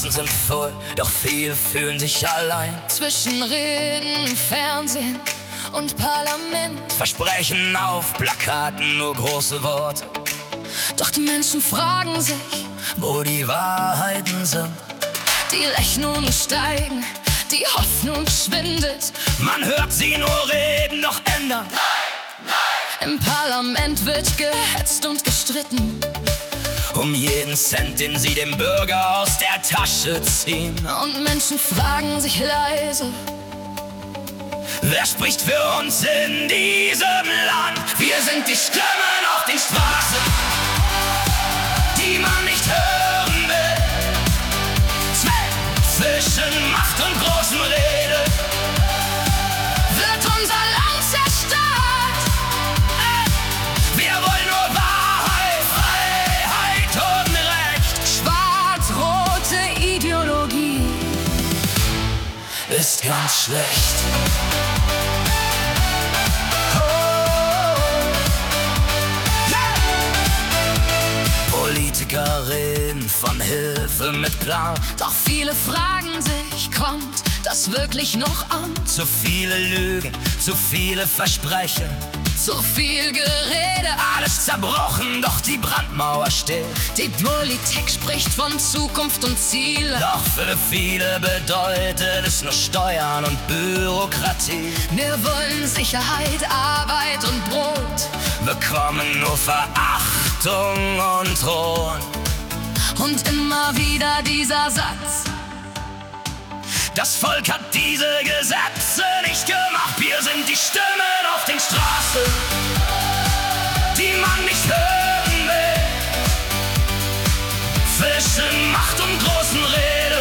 Straßen sind voll, doch viele fühlen sich allein. Zwischen Reden, Fernsehen und Parlament Versprechen auf Plakaten nur große Worte. Doch die Menschen fragen sich, wo die Wahrheiten sind. die Rechnungen steigen, die Hoffnung schwindet. Man hört sie nur reden, doch ändern. Im Parlament wird gehetzt und gestritten, um jeden Cent, den sie dem Bürger aus der Tasche ziehen. und Menschen fragen sich leise, wer spricht für uns in diesem Land? Wir sind die Stimmen auf den Straßen, die man nicht hören will. Zwischen Macht und großen Rede wird unser Land zerstört. Wir wollen nur Wahrheit, Freiheit und Recht. Schwarz-rote Ideologie Ist ganz schlecht. Politiker reden von Hilfe mit Plan, Doch viele fragen sich, kommt das wirklich noch an? zu viele Lügen, zu viele Versprechen, So viel Gerede, alles zerbrochen, doch die Brandmauer steht. die Politik spricht von Zukunft und Ziele. Doch für viele bedeutet es nur Steuern und Bürokratie. Wir wollen Sicherheit, Arbeit und Brot. Bekommen nur Verachtung und Drohen. Und immer wieder dieser Satz: Das Volk hat diese Gesetze nicht gemacht. Wir sind die Stimmen auf den Straßen, die man nicht hören will. Zwischen Macht und großen Rede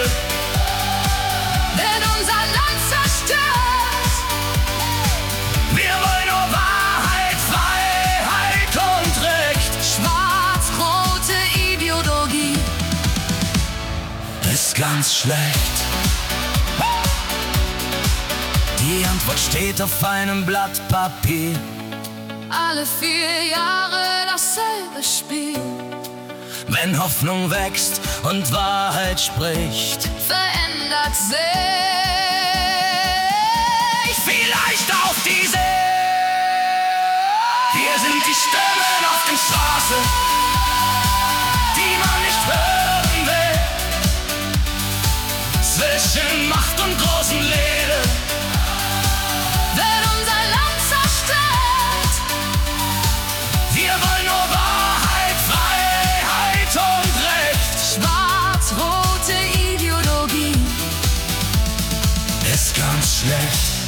wird unser Land zerstört. wir wollen nur Wahrheit, Freiheit und Recht. Schwarz-rote Ideologie Ist ganz schlecht. Die Antwort steht auf einem Blatt Papier. alle 4 Jahre dasselbe Spiel. Wenn Hoffnung wächst und Wahrheit spricht, Verändert sich vielleicht auf diese. Wir sind die Stimmen auf den Straßen, die man nicht hören will. Zwischen Macht und großen Rede wird unser Land zerstört. wir wollen nur Wahrheit, Freiheit und Recht. Schwarz-rote Ideologie Ist ganz schlecht.